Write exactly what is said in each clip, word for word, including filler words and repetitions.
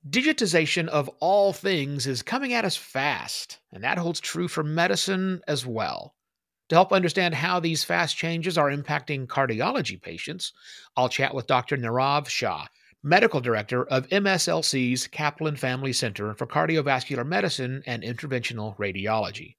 Digitization of all things is coming at us fast, and that holds true for medicine as well. To help understand how these fast changes are impacting cardiology patients, I'll chat with Doctor Nirav Shah, Medical Director of M S L C's Kaplan Family Center for Cardiovascular Medicine and Interventional Radiology.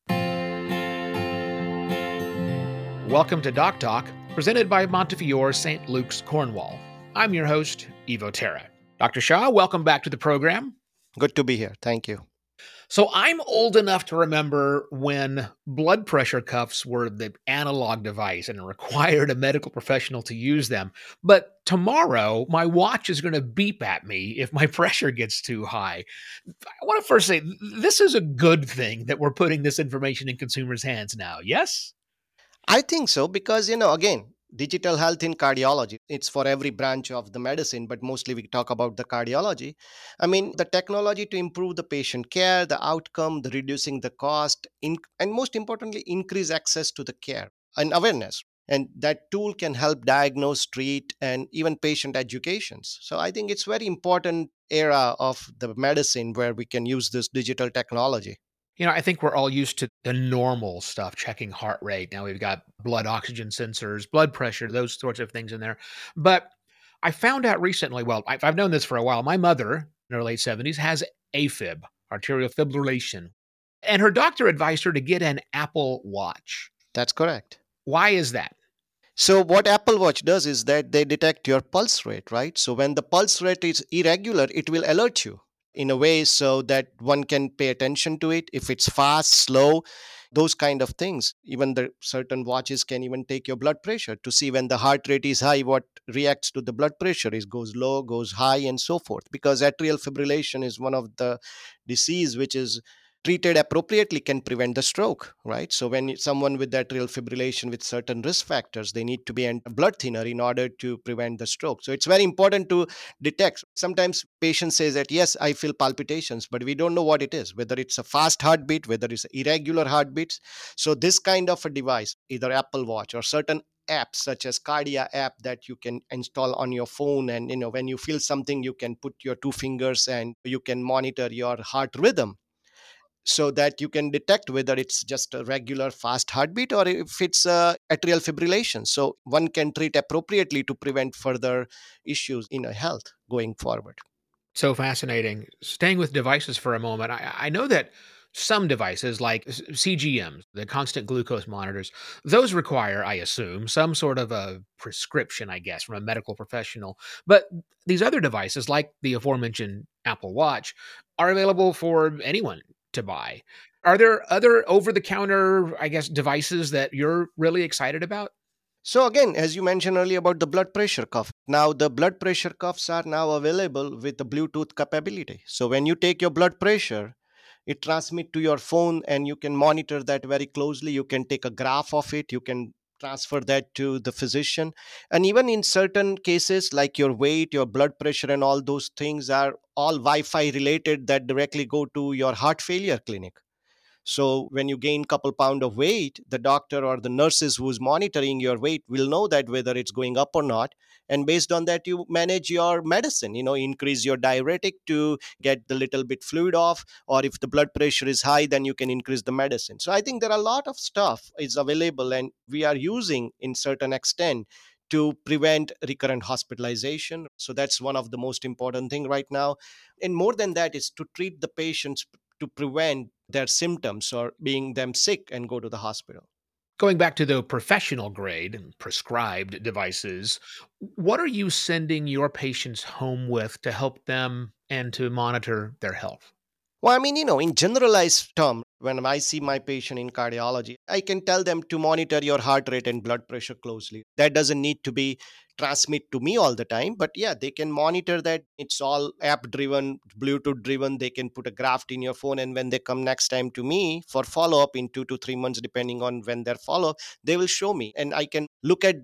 Welcome to Doc Talk, presented by Montefiore Saint Luke's Cornwall. I'm your host, Evo Terra. Doctor Shah, welcome back to the program. Good to be here. Thank you. So I'm old enough to remember when blood pressure cuffs were the analog device and it required a medical professional to use them. But tomorrow, my watch is going to beep at me if my pressure gets too high. I want to first say this is a good thing that we're putting this information in consumers' hands now. Yes? I think so because, you know, again, digital health in cardiology, it's for every branch of the medicine, but mostly we talk about the cardiology. I mean, the technology to improve the patient care, the outcome, the reducing the cost, in, and most importantly, increase access to the care and awareness. And that tool can help diagnose, treat, and even patient educations. So I think it's very important era of the medicine where we can use this digital technology. You know, I think we're all used to the normal stuff, checking heart rate. Now we've got blood oxygen sensors, blood pressure, those sorts of things in there. But I found out recently, well, I've, I've known this for a while. My mother in her late seventies has AFib, arterial fibrillation, and her doctor advised her to get an Apple Watch. That's correct. Why is that? So what Apple Watch does is that they detect your pulse rate, right? So when the pulse rate is irregular, it will alert you in a way so that one can pay attention to it. If it's fast, slow, those kind of things. Even the certain watches can even take your blood pressure to see when the heart rate is high, what reacts to the blood pressure is goes low, goes high, and so forth. Because atrial fibrillation is one of the disease which is treated appropriately can prevent the stroke, right? So when someone with atrial fibrillation with certain risk factors, they need to be on a blood thinner in order to prevent the stroke. So it's very important to detect. Sometimes patients say that, yes, I feel palpitations, but we don't know what it is, whether it's a fast heartbeat, whether it's irregular heartbeats. So this kind of a device, either Apple Watch or certain apps such as Cardia app that you can install on your phone, and you know when you feel something you can put your two fingers and you can monitor your heart rhythm so that you can detect whether it's just a regular fast heartbeat or if it's uh, atrial fibrillation. So one can treat appropriately to prevent further issues in a health going forward. So fascinating. Staying with devices for a moment, I, I know that some devices like C G Ms, the constant glucose monitors, those require, I assume, some sort of a prescription, I guess, from a medical professional. But these other devices, like the aforementioned Apple Watch, are available for anyone to buy. Are there other over the counter, I guess, devices that you're really excited about? So again, as you mentioned earlier about the blood pressure cuff, now the blood pressure cuffs are now available with the Bluetooth capability. So when you take your blood pressure, it transmit to your phone and you can monitor that very closely. You can take a graph of it, you can transfer that to the physician, and even in certain cases like your weight, your blood pressure, and all those things are all Wi-Fi related that directly go to your heart failure clinic. So when you gain couple pound of weight, the doctor or the nurses who's monitoring your weight will know that whether it's going up or not. And based on that, you manage your medicine, you know, increase your diuretic to get the little bit fluid off, or if the blood pressure is high, then you can increase the medicine. So I think there are a lot of stuff is available and we are using in certain extent to prevent recurrent hospitalization. So that's one of the most important thing right now. And more than that is to treat the patients to prevent their symptoms or being them sick and go to the hospital. Going back to the professional grade and prescribed devices, what are you sending your patients home with to help them and to monitor their health? Well, I mean, you know, in generalized term, when I see my patient in cardiology, I can tell them to monitor your heart rate and blood pressure closely. That doesn't need to be transmit to me all the time, but yeah, they can monitor that. It's all app driven, Bluetooth driven. They can put a graph in your phone, and when they come next time to me for follow up in two to three months, depending on when their follow up, they will show me, and I can look at that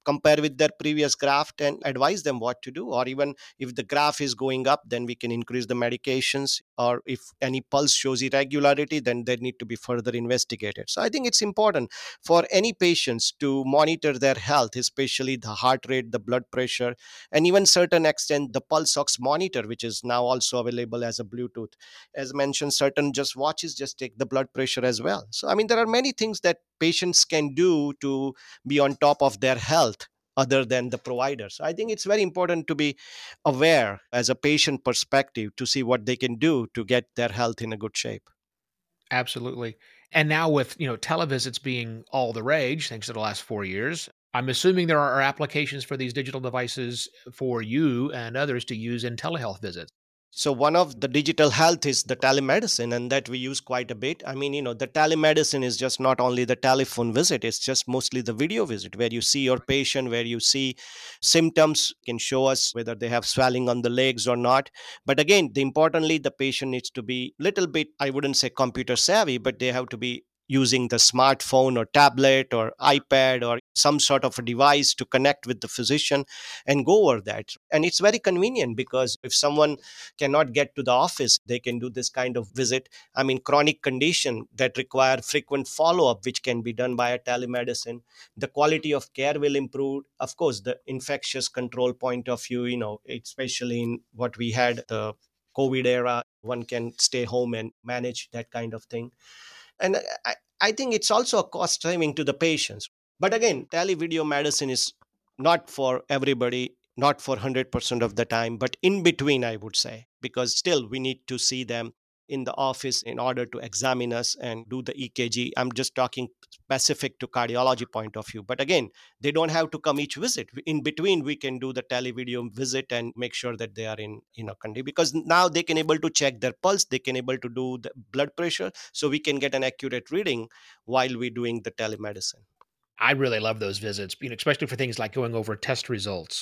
compare with their previous graph and advise them what to do. Or even if the graph is going up, then we can increase the medications. Or if any pulse shows irregularity, then they need to be further investigated. So I think it's important for any patients to monitor their health, especially the heart rate, the blood pressure, and even certain extent the pulse ox monitor, which is now also available as a Bluetooth. As mentioned, certain just watches just take the blood pressure as well. So I mean, there are many things that patients can do to be on top of their health other than the provider. So I think it's very important to be aware as a patient perspective to see what they can do to get their health in a good shape. Absolutely. And now with, you know, televisits being all the rage, thanks to the last four years, I'm assuming there are applications for these digital devices for you and others to use in telehealth visits. So one of the digital health is the telemedicine, and that we use quite a bit. I mean, you know, the telemedicine is just not only the telephone visit, it's just mostly the video visit where you see your patient, where you see symptoms, can show us whether they have swelling on the legs or not. But again, the importantly, the patient needs to be little bit, I wouldn't say computer savvy, but they have to be using the smartphone or tablet or iPad or some sort of a device to connect with the physician and go over that. And it's very convenient because if someone cannot get to the office, they can do this kind of visit. I mean, chronic condition that require frequent follow up, which can be done by a telemedicine. The quality of care will improve. Of course, the infectious control point of view, you know, especially in what we had the COVID era, one can stay home and manage that kind of thing. And I, I think it's also a cost saving to the patients. But again, televideo medicine is not for everybody, not for one hundred percent of the time, but in between, I would say, because still we need to see them in the office in order to examine us and do the E K G. I'm just talking specific to cardiology point of view. But again, they don't have to come each visit. In between, we can do the televideo visit and make sure that they are in, you know, condition, because now they can able to check their pulse, they can able to do the blood pressure, so we can get an accurate reading while we're doing the telemedicine. I really love those visits, you know, especially for things like going over test results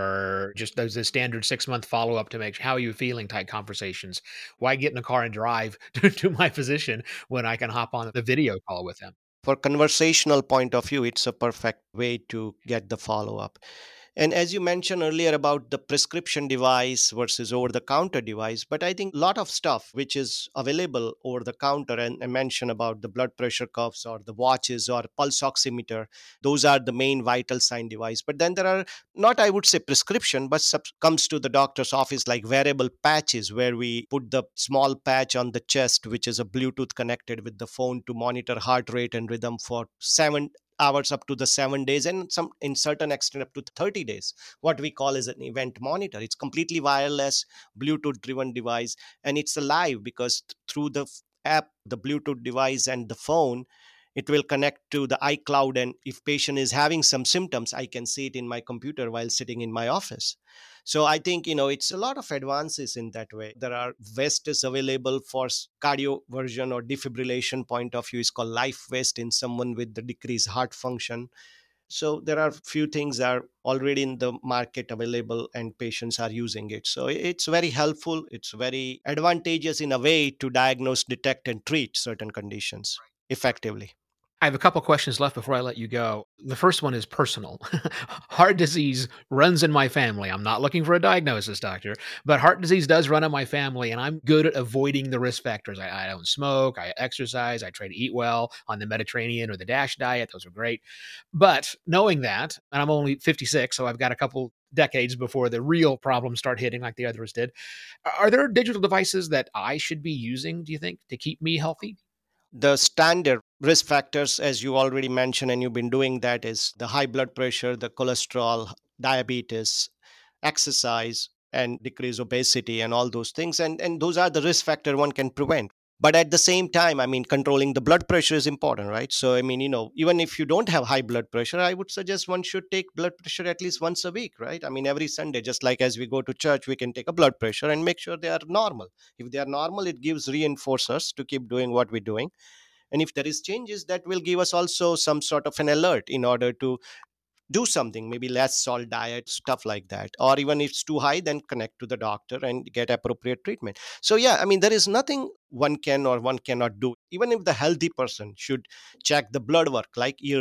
or just those the standard six month follow up to make how are you feeling type conversations. Why get in a car and drive to, to my physician when I can hop on the video call with him? For conversational point of view, it's a perfect way to get the follow up. And as you mentioned earlier about the prescription device versus over the counter device, but I think a lot of stuff which is available over the counter, and I mentioned about the blood pressure cuffs or the watches or pulse oximeter, those are the main vital sign device. But then there are not, I would say, prescription, but sub- comes to the doctor's office like wearable patches where we put the small patch on the chest, which is a Bluetooth connected with the phone to monitor heart rate and rhythm for seven hours up to the seven days, and some in certain extent up to thirty days, what we call as an event monitor. It's completely wireless, Bluetooth driven device, and it's alive because th- through the f- app, the Bluetooth device and the phone, it will connect to the iCloud, and if patient is having some symptoms, I can see it in my computer while sitting in my office. So I think, you know, it's a lot of advances in that way. There are vest is available for s- cardio version or defibrillation point of view, is called life vest in someone with the decreased heart function. So there are few things are already in the market available and patients are using it. So it's very helpful, it's very advantageous in a way to diagnose, detect and treat certain conditions effectively. I have a couple questions left before I let you go. The first one is personal. Heart disease runs in my family. I'm not looking for a diagnosis, doctor, but heart disease does run in my family, and I'm good at avoiding the risk factors. I, I don't smoke, I exercise, I try to eat well on the Mediterranean or the DASH diet. Those are great. But knowing that, and I'm only fifty-six, so I've got a couple decades before the real problems start hitting like the others did. Are there digital devices that I should be using, do you think, to keep me healthy? The standard risk factors, as you already mentioned and you've been doing that, is the high blood pressure, the cholesterol, diabetes, exercise, and decrease obesity and all those things. And and those are the risk factor one can prevent. But at the same time, I mean, controlling the blood pressure is important, right? So I mean, you know, even if you don't have high blood pressure, I would suggest one should take blood pressure at least once a week, right? I mean, every Sunday, just like as we go to church, we can take a blood pressure and make sure they are normal. If they are normal, it gives reinforce us to keep doing what we're doing. And if there is changes, that will give us also some sort of an alert in order to do something, maybe less salt diet, stuff like that. Or even if it's too high, then connect to the doctor and get appropriate treatment. So yeah, I mean, there is nothing one can or one cannot do. Even if the healthy person should check the blood work like yearly,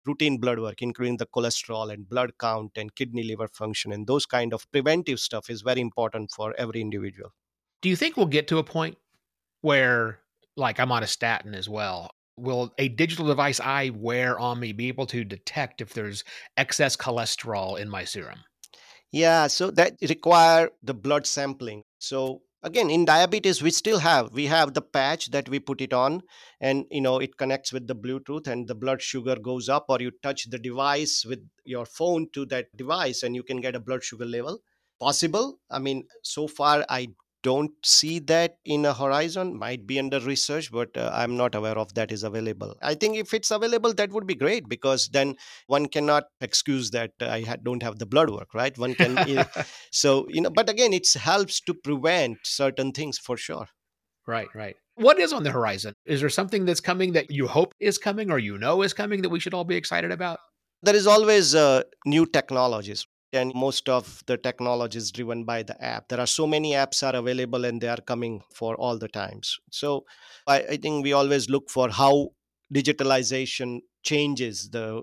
routine blood work, including the cholesterol and blood count and kidney liver function, and those kind of preventive stuff is very important for every individual. Do you think we'll get to a point where, like, I'm on a statin as well? Will a digital device I wear on me be able to detect if there's excess cholesterol in my serum? Yeah, so that require the blood sampling. So again, in diabetes, we still have we have the patch that we put it on, and you know it connects with the Bluetooth, and the blood sugar goes up, or you touch the device with your phone to that device, and you can get a blood sugar level. Possible. I mean, so far I don't see that in a horizon. Might be under research, but uh, I'm not aware of that is available. I think if it's available, that would be great, because then one cannot excuse that uh, I ha- don't have the blood work, right? One can, eh, so you know. But again, it helps to prevent certain things for sure. Right, right. What is on the horizon? Is there something that's coming that you hope is coming or you know is coming that we should all be excited about? There is always uh, new technologies, and most of the technology is driven by the app. There are so many apps are available, and they are coming for all the times. So I, I think we always look for how digitalization changes the,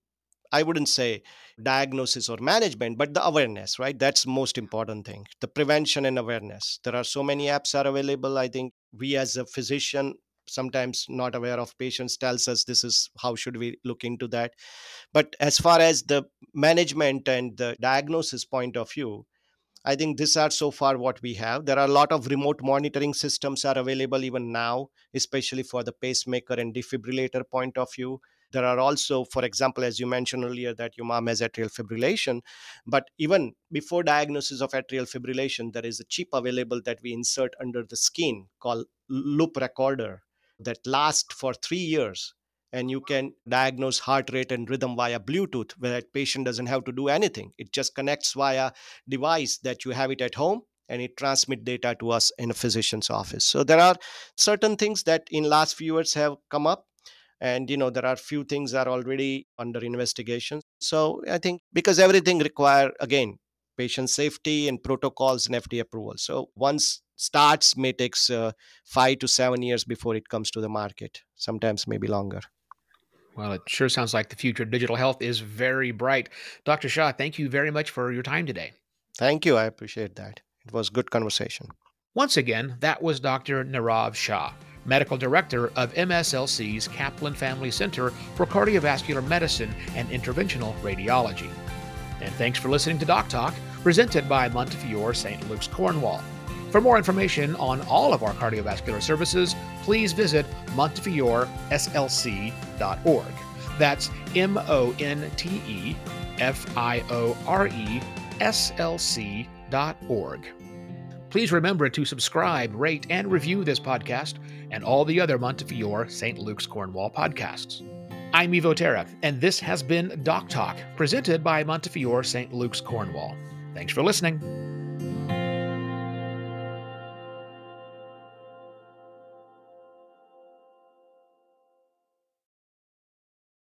I wouldn't say diagnosis or management, but the awareness, right? That's most important thing. The prevention and awareness. There are so many apps are available. I think we as a physician sometimes not aware of, patients tells us this is how should we look into that. But as far as the management and the diagnosis point of view, I think these are so far what we have. There are a lot of remote monitoring systems are available even now, especially for the pacemaker and defibrillator point of view. There are also, for example, as you mentioned earlier, that your mom has atrial fibrillation. But even before diagnosis of atrial fibrillation, there is a chip available that we insert under the skin called loop recorder that lasts for three years. And you can diagnose heart rate and rhythm via Bluetooth, where that patient doesn't have to do anything. It just connects via device that you have it at home, and it transmit data to us in a physician's office. So there are certain things that in last few years have come up, and you know there are few things are already under investigation. So I think because everything require, again, patient safety and protocols and F D A approval. So once starts may takes uh, five to seven years before it comes to the market, sometimes maybe longer. Well, it sure sounds like the future of digital health is very bright. Doctor Shah, thank you very much for your time today. Thank you, I appreciate that. It was good conversation. Once again, that was Doctor Nirav Shah, Medical Director of M S L C's Kaplan Family Center for Cardiovascular Medicine and Interventional Radiology. And thanks for listening to Doc Talk, presented by Montefiore Saint Luke's Cornwall. For more information on all of our cardiovascular services, please visit montefiore s l c dot org. That's M O N T E F I O R E S L C dot org. Please remember to subscribe, rate, and review this podcast and all the other Montefiore Saint Luke's Cornwall podcasts. I'm Evo Terra, and this has been Doc Talk, presented by Montefiore Saint Luke's Cornwall. Thanks for listening.